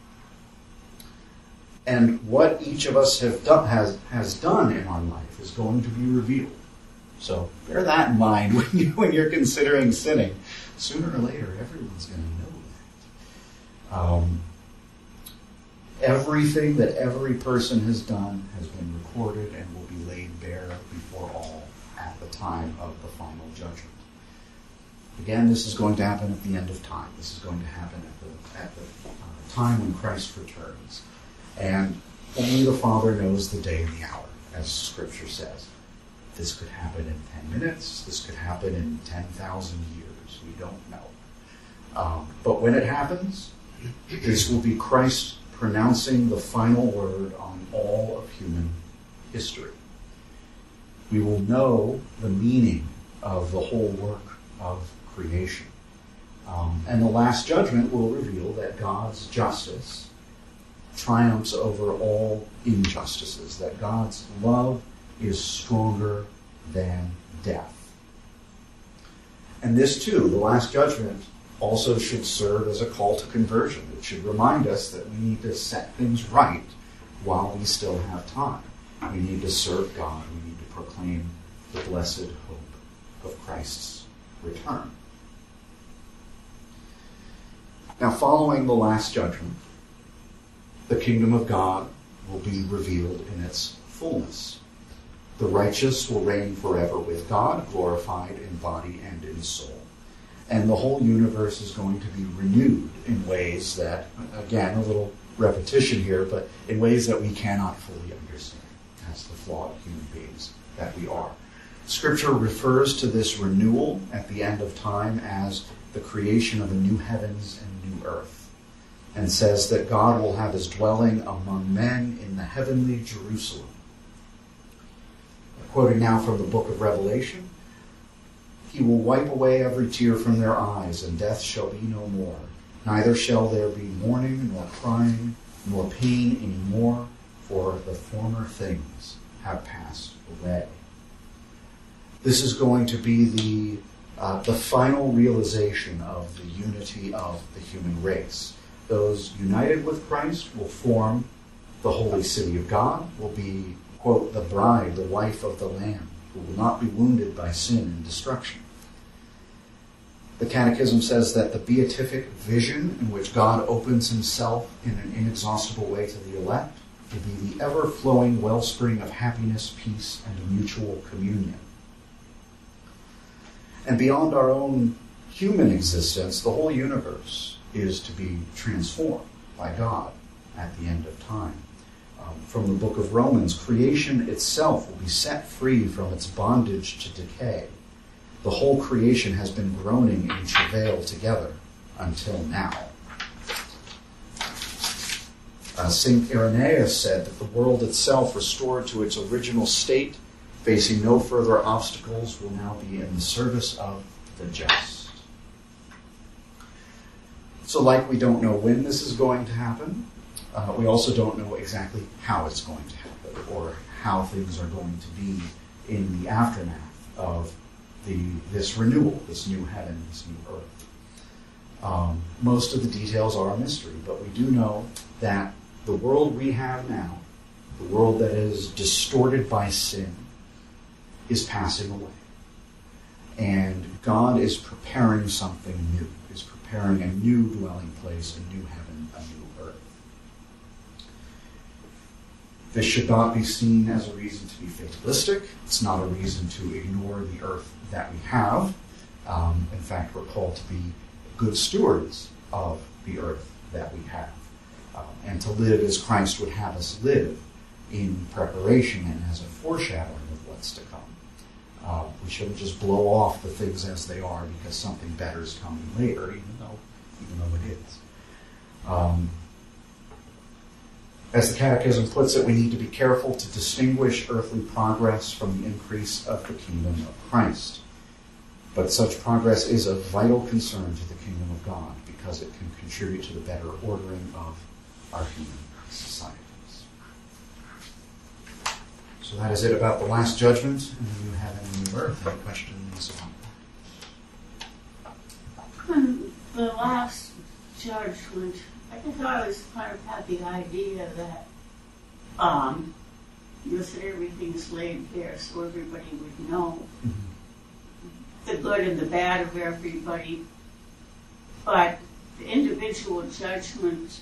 And what each of us have done, has, has done in our life is going to be revealed. So bear that in mind when, you, when you're considering sinning. Sooner or later, everyone's going to know that. Um, everything that every person has done has been recorded and will be laid bare before all at the time of the final judgment. Again, this is going to happen at the end of time. This is going to happen at the, at the uh, time when Christ returns. And only the Father knows the day and the hour, as Scripture says. This could happen in ten minutes. This could happen in ten thousand years. We don't know. Um, but when it happens, this will be Christ pronouncing the final word on all of human history. We will know the meaning of the whole work of creation. Um, and the last judgment will reveal that God's justice triumphs over all injustices, that God's love is stronger than death. And this too, the last judgment, also should serve as a call to conversion. It should remind us that we need to set things right while we still have time. We need to serve God. We need to proclaim the blessed hope of Christ's return. Now, following the last judgment, the kingdom of God will be revealed in its fullness. The righteous will reign forever with God, glorified in body and in soul. and the whole universe is going to be renewed in ways that, again, a little repetition here, but in ways that we cannot fully understand as the flawed human beings that we are. Scripture refers to this renewal at the end of time as the creation of a new heavens and new earth, and says that God will have his dwelling among men in the heavenly Jerusalem. Quoting now from the book of Revelation, he will wipe away every tear from their eyes, and death shall be no more. Neither shall there be mourning, nor crying, nor pain any more, for the former things have passed away. This is going to be the, uh, the final realization of the unity of the human race. Those united with Christ will form the holy city of God, will be, quote, the bride, the wife of the Lamb, who will not be wounded by sin and destruction. The Catechism says that the beatific vision in which God opens himself in an inexhaustible way to the elect will be the ever-flowing wellspring of happiness, peace, and mutual communion. And beyond our own human existence, the whole universe is to be transformed by God at the end of time. Um, from the book of Romans, creation itself will be set free from its bondage to decay. The whole creation has been groaning in travail together until now. Uh, Saint Irenaeus said that the world itself, restored to its original state, facing no further obstacles, will now be in the service of the just. So like we don't know when this is going to happen, uh, we also don't know exactly how it's going to happen or how things are going to be in the aftermath of the this renewal, this new heaven, this new earth. Um, most of the details are a mystery, but we do know that the world we have now, the world that is distorted by sin, is passing away. And God is preparing something new, is preparing a new dwelling place, a new heaven, a new earth. This should not be seen as a reason to be fatalistic. It's not a reason to ignore the earth that we have. Um, in fact, we're called to be good stewards of the earth that we have, um, and to live as Christ would have us live, in preparation and as a foreshadowing of what's to come. Uh, we shouldn't just blow off the things as they are because something better is coming later, even though, even though it is. Um, as the Catechism puts it, we need to be careful to distinguish earthly progress from the increase of the kingdom of Christ. But such progress is of vital concern to the kingdom of God because it can contribute to the better ordering of our human societies. So that is it about the last judgment and the new heaven and new earth. Any questions on that? The last judgment, I guess I always kind of had the idea that um, you said everything's laid there so everybody would know mm-hmm. the good and the bad of everybody. But the individual judgment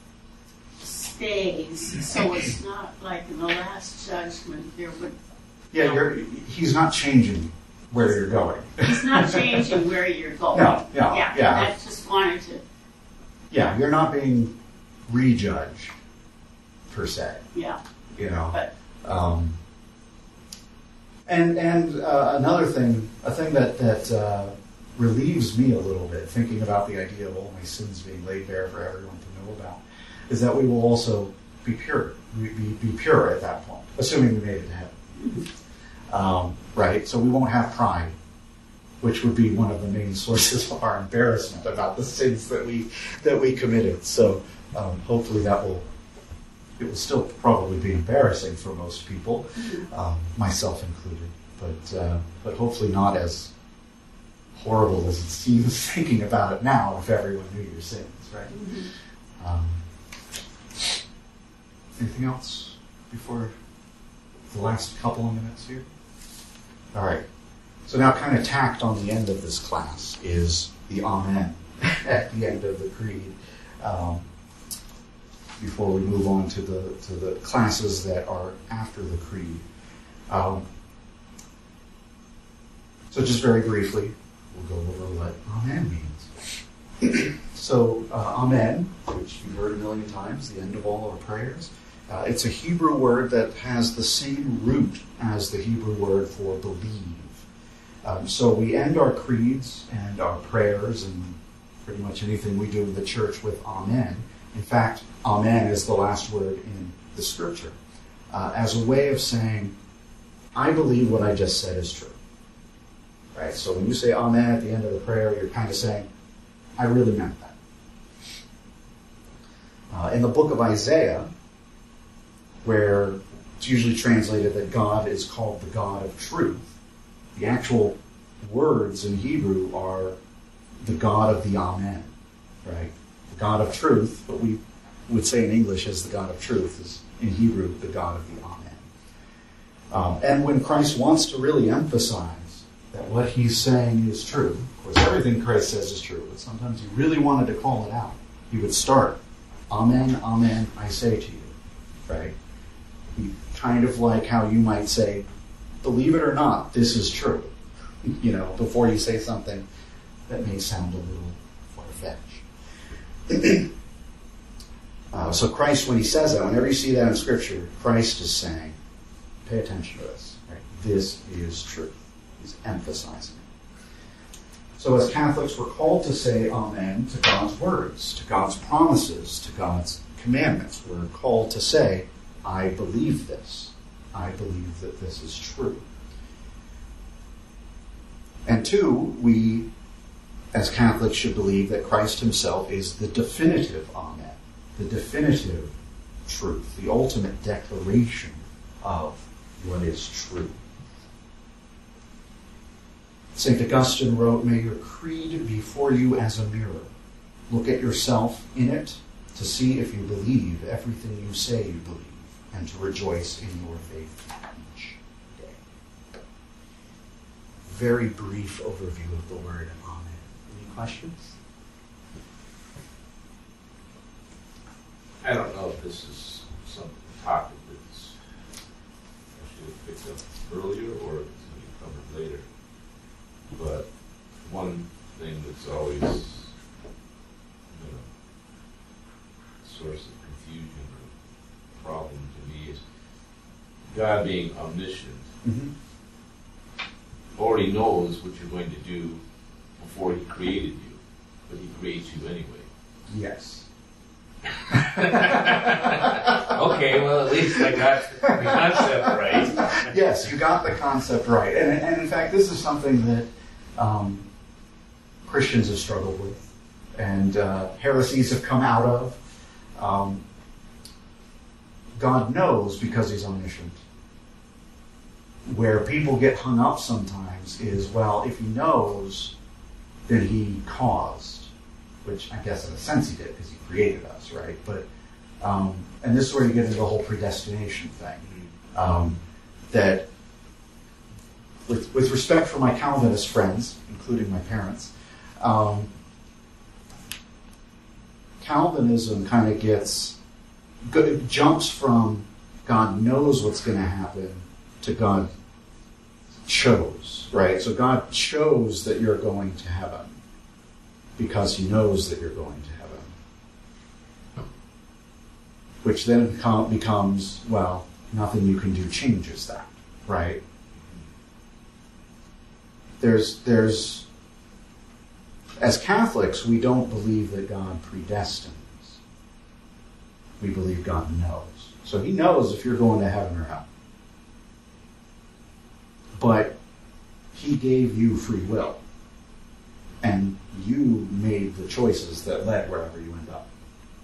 stays, so it's not like in the last judgment there would... Yeah, you're, he's not changing where you're going. He's not changing where you're going. No, yeah, yeah. yeah. I just wanted to... Yeah, you're not being rejudged, per se. Yeah. You know? But, um, and and uh, another thing, a thing that, that uh, relieves me a little bit, thinking about the idea of all my sins being laid bare for everyone to know about, is that we will also be pure. We be, be pure at that point, assuming we made it to heaven. Um, right? So we won't have pride, which would be one of the main sources of our embarrassment about the sins that we that we committed. So um, hopefully that will, it will still probably be embarrassing for most people, um, myself included, but uh, but hopefully not as horrible as it seems thinking about it now if everyone knew your sins, right? Mm-hmm. Um, anything else before the last couple of minutes here? All right. So now kind of tacked on the end of this class is the Amen at the end of the Creed. Um, before we move on to the to the classes that are after the Creed. Um, so just very briefly, we'll go over what Amen means. So, uh, Amen, which you've heard a million times, the end of all our prayers, uh, it's a Hebrew word that has the same root as the Hebrew word for believe. Um, so we end our creeds and our prayers and pretty much anything we do in the church with Amen. In fact, Amen is the last word in the Scripture, uh, as a way of saying, I believe what I just said is true. Right? So when you say Amen at the end of the prayer, you're kind of saying, I really meant that. Uh, in the book of Isaiah, where it's usually translated that God is called the God of truth, the actual words in Hebrew are the God of the Amen, right? The God of truth, but we would say in English as the God of truth, is in Hebrew the God of the Amen. Um, and when Christ wants to really emphasize that what he's saying is true, of course everything Christ says is true, but sometimes he really wanted to call it out. He would start, Amen, Amen, I say to you, right? He, kind of like how you might say, believe it or not, this is true. You know, before you say something that may sound a little far-fetched. uh, so Christ, when he says that, whenever you see that in Scripture, Christ is saying, pay attention to this. Right? This is truth. He's emphasizing it. So as Catholics, we're called to say Amen to God's words, to God's promises, to God's commandments. We're called to say, I believe this. I believe that this is true. And two, we, as Catholics, should believe that Christ himself is the definitive Amen, the definitive truth, the ultimate declaration of what is true. Saint Augustine wrote, may your creed be for you as a mirror. Look at yourself in it to see if you believe everything you say you believe, and to rejoice in your faith each day. Very brief overview of the word Amen. Any questions? I don't know if this is some topic that's actually picked up earlier or if it's going to be covered later. But one thing that's always been a source of confusion or problem to me is God being omniscient. Mm-hmm. Already knows what you're going to do before he created you, but he creates you anyway. Yes. Okay, well, at least I got the concept right. Yes, you got the concept right. And, and in fact, this is something that um, Christians have struggled with, and uh, heresies have come out of. Um, God knows because he's omniscient. Where people get hung up sometimes is, well, if he knows, then he caused, which I guess in a sense he did because he created us, right? But um, and this is where you get into the whole predestination thing. Um, that with, with respect for my Calvinist friends, including my parents, um, Calvinism kind of gets, it jumps from God knows what's going to happen to God chose, right? So God chose that you're going to heaven because he knows that you're going to heaven. Which then becomes, well, nothing you can do changes that, right? There's, there's, as Catholics, we don't believe that God predestines. We believe God knows. So he knows if you're going to heaven or hell. But he gave you free will. And you made the choices that led wherever you end up.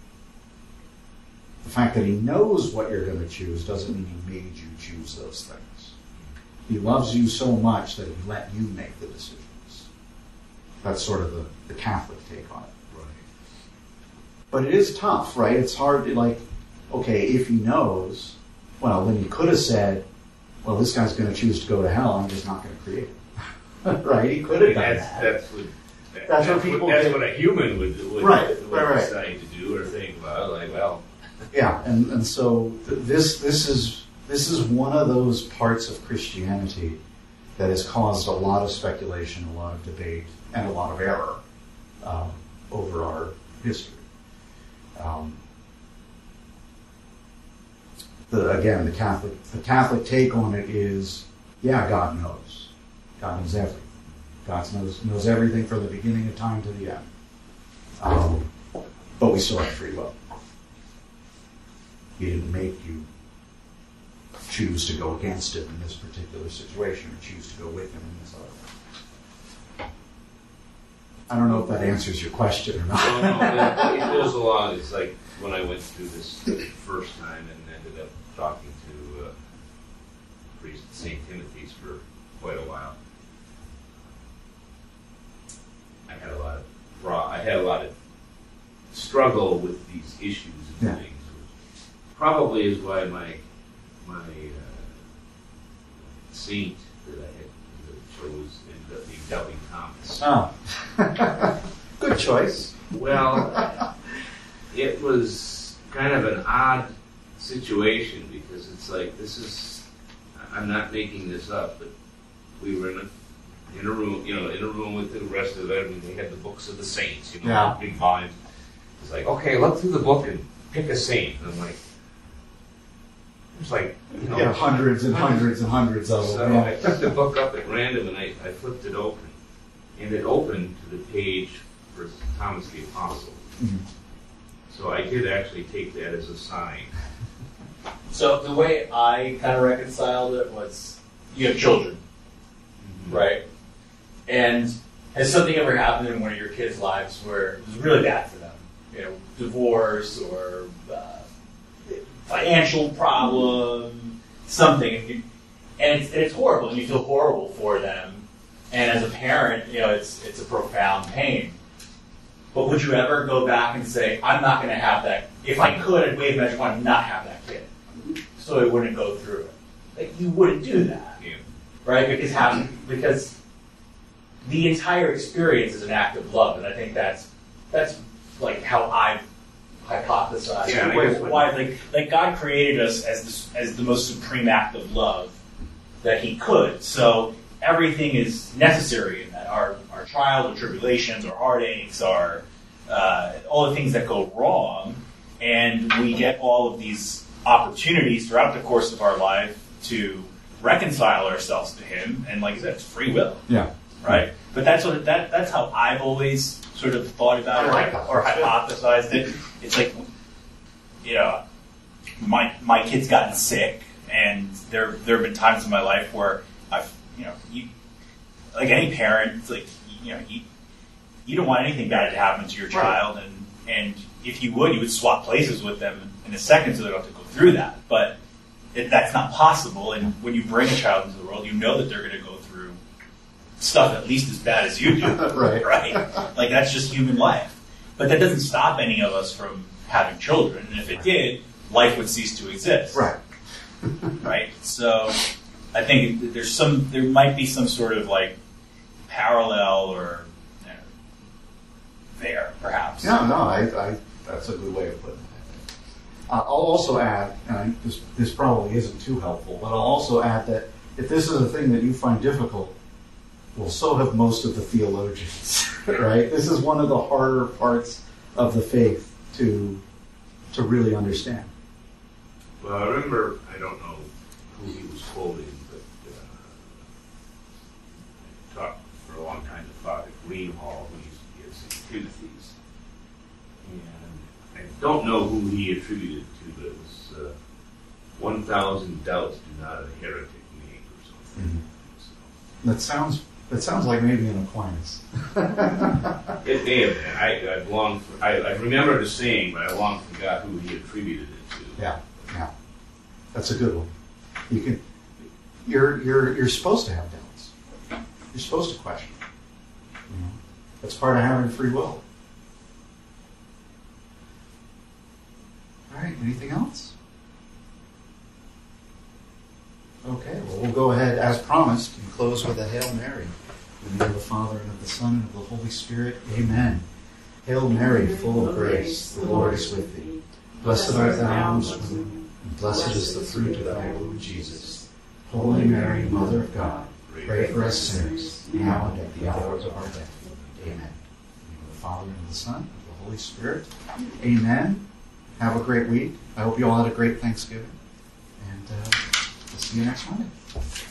The fact that he knows what you're going to choose doesn't mean he made you choose those things. He loves you so much that he let you make the decisions. That's sort of the, the Catholic take on it. Right. But it is tough, right? It's hard to, like, okay, if he knows, well, then he could have said, well, this guy's going to choose to go to hell, I'm just not going to create him. Right? He could have done That's, that. that's what. That's That's, what what people That's get- what a human would would, Right, would right, right. decide to do or think about. Like, well, Yeah, and, and so th- this this is this is one of those parts of Christianity that has caused a lot of speculation, a lot of debate, and a lot of error um, over our history. Um, the, again, the Catholic the Catholic take on it is, yeah, God knows. God knows everything. God knows knows everything from the beginning of time to the end. Um, but we still have free will. He didn't make you choose to go against him in this particular situation, or choose to go with him in this other. I don't know if that answers your question or not. No, no, it, it goes along. It's like when I went through this the first time and ended up talking to uh, priest at Saint Timothy's for quite a while. I had a lot of raw, I had a lot of struggle with these issues and Yeah. things. Which probably is why my my uh, saint that I had that chose ended up being Doubting Thomas. Oh. Good choice. Well, it was kind of an odd situation because it's like, this is, I'm not making this up, but we were in a, in a room, you know, in a room with the rest of it, and they had the books of the saints, you know, Yeah. big volumes. It's like, okay, look through the book and pick a saint. And I'm like, it's like, you know, Yeah, hundreds and hundreds and hundreds of so them. I Yeah. took the book up at random and I, I flipped it open. And it opened to the page for Thomas the Apostle. Mhm. So I did actually take that as a sign. So the way I kind of reconciled it was, you have children, right? And has something ever happened in one of your kids' lives where it was really bad for them? You know, divorce or uh, financial problem, something, and, you, and it's, it's horrible, and you feel horrible for them. And as a parent, you know, it's it's a profound pain. But would you ever go back and say, I'm not going to have that? If I could, I'd wave magic wand and not have that kid, so it wouldn't go through it. Like, you wouldn't do that, Yeah. right? Because how, because the entire experience is an act of love, and I think that's that's like how I hypothesize. Yeah, I why, guess- why, like, like God created us as the, as the most supreme act of love that He could. So everything is necessary in that. Our our trials, our tribulations, our heartaches, our uh, all the things that go wrong, and we get all of these opportunities throughout the course of our life to reconcile ourselves to Him, and like I said, it's free will, Yeah. right? But that's what that that's how I've always sort of thought about I it, like that. or hypothesized it. It's like, you know, my my kid's gotten sick, and there there have been times in my life where I've, you know, you like any parent, it's like, you know, you you don't want anything bad to happen to your Right. child, and and if you would, you would swap places with them in a second so they don't have to go through that. But it, that's not possible. And when you bring a child into the world, you know that they're going to go through stuff at least as bad as you do, Right. right? Like, that's just human life. But that doesn't stop any of us from having children. And if it did, life would cease to exist. Right. Right? So I think there's some, there might be some sort of like parallel or, you know, there, perhaps. No, no, I, I, that's a good way of putting it. Uh, I'll also add, and I, this, this probably isn't too helpful, but I'll also add that if this is a thing that you find difficult, well, so have most of the theologians, right? This is one of the harder parts of the faith to to really understand. Well, I remember, I don't know who he was quoting, but uh, I talked for a long time to Father Greenhall, who used to be at Saint Timothy's. And I don't know who he attributed to, but it was uh, one thousand doubts do not a heretic make or something. So, That sounds that sounds like maybe an Aquinas. it may have been. I, I've long, for, I, I remember the saying, but I long forgot who he attributed it to. Yeah, yeah, that's a good one. You can, you're you're you're supposed to have doubts. You're supposed to question. You know, that's part of having free will. All right. Anything else? Okay. Well, we'll go ahead as promised and close with a Hail Mary. In the name of the Father and of the Son and of the Holy Spirit. Amen. Hail Mary, full of grace, the Lord is with thee. Blessed art thou amongst women, and blessed is the fruit of thy womb, Jesus. Holy Mary, Mother of God, Pray for us sinners, now and at the hour of our death. Amen. In the name of the Father, and of the Son, and of the Holy Spirit. Amen. Have a great week. I hope you all had a great Thanksgiving. And uh, we'll see you next Monday.